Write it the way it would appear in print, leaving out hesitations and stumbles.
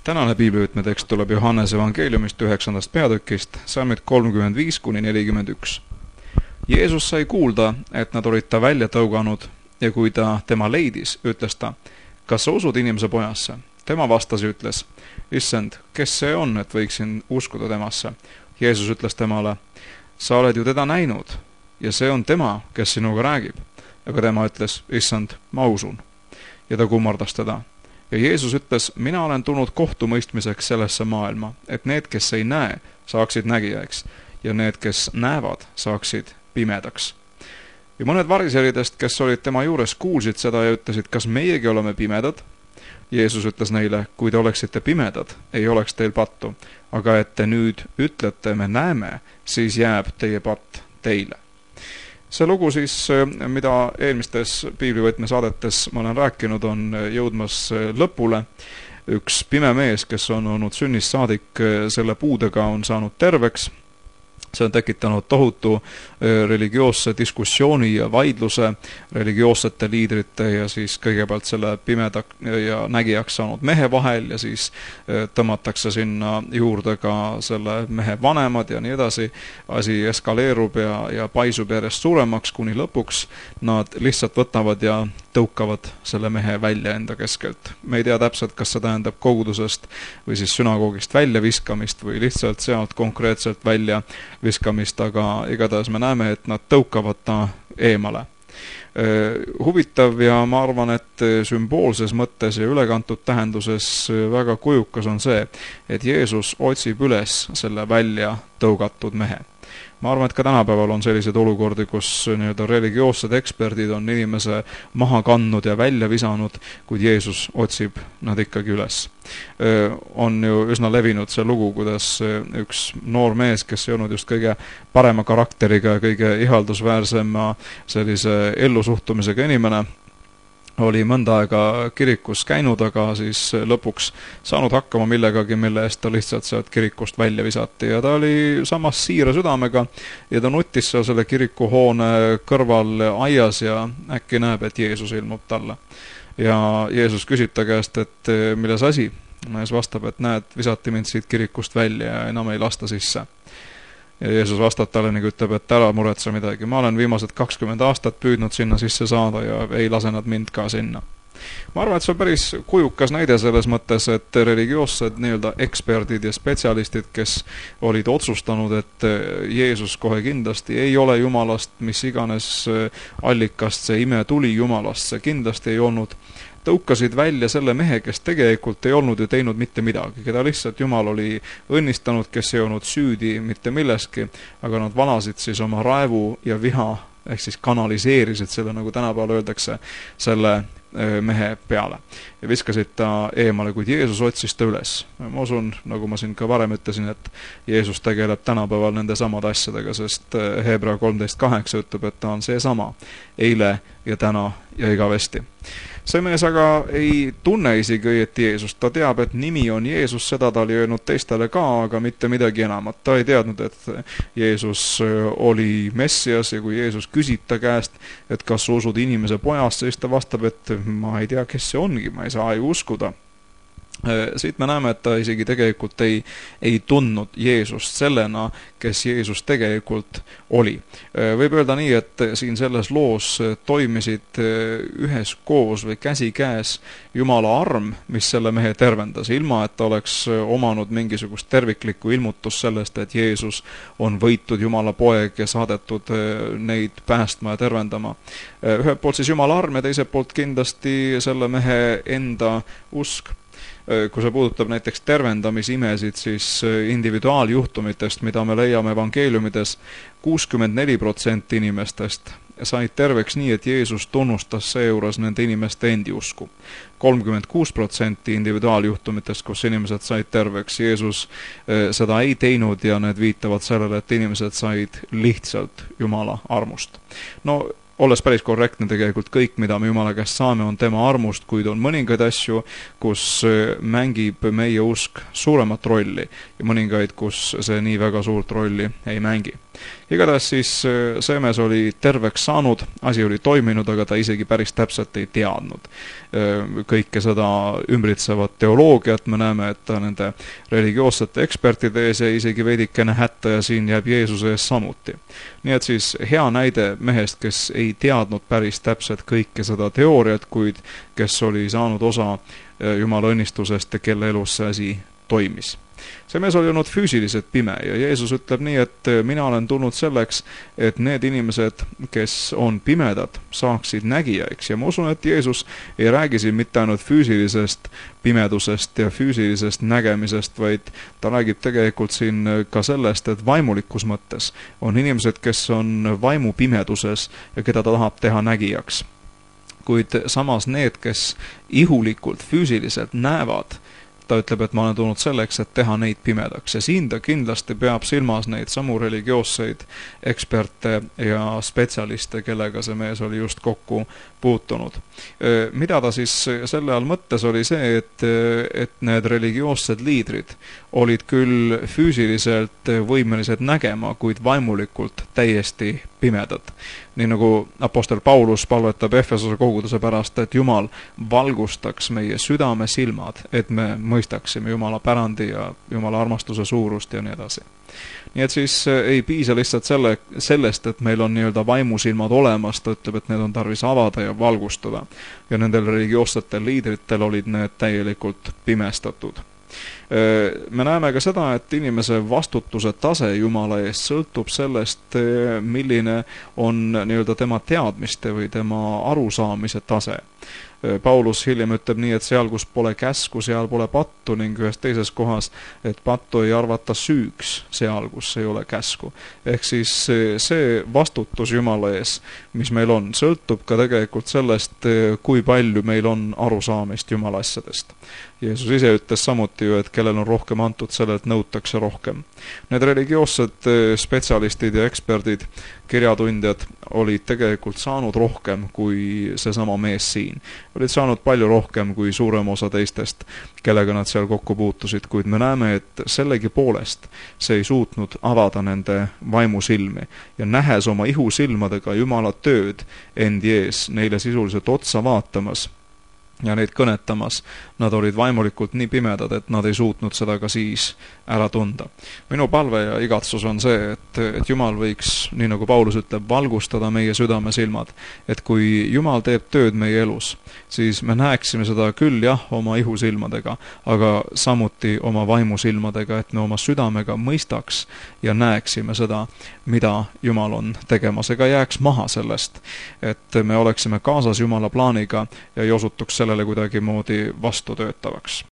Tänane piiblivõtme tekst tuleb Johannese evangeeliumist 9. peatükist, salmid 35–41. Jeesus sai kuulda, et nad olid ta välja tõuganud ja kui ta tema leidis, ütles ta, kas sa usud inimese pojasse? Tema vastas ja ütles, issand, kes see on, et võiksin uskuda temasse? Jeesus ütles temale, sa oled ju teda näinud ja see on tema, kes sinuga räägib. Aga tema ütles, issand, ma usun. Ja ta kummardas teda. Ja Jeesus ütles, mina olen tulnud kohtumõistmiseks sellesse maailma, et need, kes ei näe, saaksid nägijaks ja need, kes näevad, saaksid pimedaks. Ja mõned variseridest, kes olid tema juures, kuulsid seda ja ütlesid, kas meiegi oleme pimedad? Jeesus ütles neile, kui te oleksite pimedad, ei oleks teil pattu, aga et te nüüd ütlete, me näeme, siis jääb teie patt teile. See lugu siis, mida eelmistes piiblivõtme saadetes ma olen rääkinud, on jõudmas lõpule. Üks pime mees, kes on olnud sünnist saadik selle puudega, on saanud terveks. See on tekitanud tohutu religioosse diskussiooni ja vaidluse religioossete liidrite ja siis kõigepealt selle pimeda ja nägijaks saanud mehe vahel ja siis tõmmatakse sinna juurde ka selle mehe vanemad ja nii edasi. Asi eskaleerub ja paisub järjest suuremaks, kuni lõpuks nad lihtsalt võtavad ja tõukavad selle mehe välja enda keskelt. Me ei tea täpselt, kas see tähendab kogudusest või siis sünagoogist välja viskamist või lihtsalt sealt konkreetselt välja viskamist, aga igatahes me näeme, et nad tõukavad ta eemale. Huvitav ja ma arvan, et sümboolses mõttes ja ülekantud tähenduses väga kujukas on see, et Jeesus otsib üles selle välja tõugatud mehe. Ma arvan, et ka tänapäeval on sellised olukordi, kus religioossed eksperdid on inimese maha kandnud ja välja visanud, kuid Jeesus otsib nad ikkagi üles. On ju üsna levinud see lugu, kuidas üks noor mees, kes ei olnud just kõige parema karakteriga ja kõige ihaldusväärsema sellise ellusuhtumisega inimene, oli mõnda aega kirikus käinud, aga siis lõpuks saanud hakkama millegagi, mille eest ta lihtsalt sealt kirikust välja visati. Ja ta oli samas siira südamega ja ta nuttis seal selle kirikuhoone kõrval aias ja äkki näeb, et Jeesus ilmub talle. Ja Jeesus küsib ta käest, et milles asi? Mees vastab, et näed, visati mind siit kirikust välja ja enam ei lasta sisse. Ja Jeesus vastab talle ning ütleb, et ära muretse midagi. Ma olen viimased 20 aastat püüdnud sinna sisse saada ja ei lase nad mind ka sinna. Ma arvan, et see on päris kujukas näide selles mõttes, et religioossed eksperdid ja spetsialistid, kes olid otsustanud, et Jeesus kohe kindlasti ei ole Jumalast, mis iganes allikast see ime tuli Jumalast, see kindlasti ei olnud, tõukasid välja selle mehe, kes tegelikult ei olnud ju teinud mitte midagi, keda lihtsalt Jumal oli õnnistanud, kes ei olnud süüdi mitte milleski, aga nad valasid siis oma raevu ja viha, ehk siis kanaliseerisid selle, nagu tänapäeval öeldakse, selle mehe peale ja viskasid ta eemale, kuid Jeesus otsis ta üles. Ma usun, nagu ma siin ka varem ütlesin, et Jeesus tegeleb tänapäeval nende samade asjadega, sest Hebra 13:8 ütleb, et ta on see sama eile ja täna ja igavesti. See mees aga ei tunne isegi õieti Jeesust. Ta teab, et nimi on Jeesus, seda ta oli öelnud teistele ka, aga mitte midagi enamat. Ta ei teadnud, et Jeesus oli Messias ja kui Jeesus küsib ta käest, et kas sa usud inimese pojasse, siis ta vastab, et ma ei tea, kes see ongi, ma ei saa ju uskuda. Siit me näeme, et ta isegi tegelikult ei tundnud Jeesust sellena, kes Jeesus tegelikult oli. Võib öelda nii, et siin selles loos toimisid üheskoos või käsikäes Jumala arm, mis selle mehe tervendas, ilma et ta oleks omanud mingisugust terviklikku ilmutust sellest, et Jeesus on võitud Jumala poeg ja saadetud neid päästma ja tervendama. Ühelt poolt siis Jumala arm ja teiselt poolt kindlasti selle mehe enda usk. Kui see puudutab näiteks tervendamisimesid, siis individuaaljuhtumitest, mida me leiame evangeeliumides, 64% inimestest said terveks nii, et Jeesus tunnustas seejuures nende inimeste endi usku. 36% individuaaljuhtumitest, kus inimesed said terveks, Jeesus seda ei teinud ja need viitavad sellele, et inimesed said lihtsalt Jumala armust. No, olles päris korrektne tegelikult kõik, mida me Jumala käest saame, on tema armust, kuid on mõningaid asju, kus mängib meie usk suuremat rolli ja mõningaid, kus see nii väga suurt rolli ei mängi. Igatahes siis see mees oli terveks saanud, asi oli toiminud, aga ta isegi päris täpselt ei teadnud kõike seda ümbritsevat teoloogiat. Me näeme, et ta nende religioossete ekspertide ees jäi isegi veidikene hätta ja siin jääb Jeesuse ees samuti. Nii et siis hea näide mehest, kes ei teadnud päris täpselt kõike seda teooriat, kuid kes oli saanud osa Jumala õnnistusest ja kelle elus see asi toimis. See mees oli olnud füüsiliselt pime ja Jeesus ütleb nii, et mina olen tulnud selleks, et need inimesed, kes on pimedad, saaksid nägijaiks. Ja ma usun, et Jeesus ei räägi siin mitte ainult füüsilisest pimedusest ja füüsilisest nägemisest, vaid ta räägib tegelikult siin ka sellest, et vaimulikus mõttes on inimesed, kes on vaimu pimeduses ja keda ta tahab teha nägijaks. Kuid samas need, kes ihulikult, füüsiliselt näevad, ta ütleb, et ma olen tulnud selleks, et teha neid pimedaks. Ja siin ta kindlasti peab silmas neid samu religioosseid eksperte ja spetsialiste, kellega see mees oli just kokku puutunud. Mida ta siis selle all mõttes oli see, et need religioossed liidrid olid küll füüsiliselt võimelised nägema, kuid vaimulikult täiesti pimedad. Nii nagu apostel Paulus palvetab Efesose koguduse pärast, et Jumal valgustaks meie südame silmad, et me mõistaksime Jumala pärandi ja Jumala armastuse suurust ja nii edasi. Nii et siis ei piisa lihtsalt sellest, et meil on nii-öelda vaimusilmad olemas, ta ütleb, et need on tarvis avada ja valgustada. Ja nendel religioossetel liidritel olid need täielikult pimestatud. Me näeme ka seda, et inimese vastutuse tase Jumala eest sõltub sellest, milline on nii-öelda tema teadmiste või tema arusaamise tase. Paulus hiljem ütleb nii, et seal, kus pole käsku, seal pole pattu, ning ühes teises kohas, et pattu ei arvata süüks seal, kus ei ole käsku. Ehk siis see vastutus Jumala ees, mis meil on, sõltub ka tegelikult sellest, kui palju meil on arusaamist Jumala asjadest. Jeesus ise ütles samuti ju, et kellel on rohkem antud, sellelt nõutakse rohkem. Need religioossed spetsialistid ja eksperdid, kirjatundjad olid tegelikult saanud rohkem kui seesama mees siin. Olid saanud palju rohkem kui suurem osa teistest, kellega nad seal kokku puutusid, kuid me näeme, et sellegi poolest see ei suutnud avada nende vaimusilmi ja nähes oma ihusilmadega Jumala tööd endi ees, neile sisuliselt otsa vaatamas ja neid kõnetamas, nad olid vaimulikult nii pimedad, et nad ei suutnud seda ka siis ära tunda. Minu palve ja igatsus on see, et Jumal võiks, nii nagu Paulus ütleb, valgustada meie südame silmad, et kui Jumal teeb tööd meie elus, siis me näeksime seda küll jah, oma ihusilmadega, aga samuti oma vaimusilmadega, et me oma südamega mõistaks ja näeksime seda, mida Jumal on tegemas, ega jääks maha sellest, et me oleksime kaasas Jumala plaaniga ja ei osutuks sellele kuidagimoodi vastutöötavaks.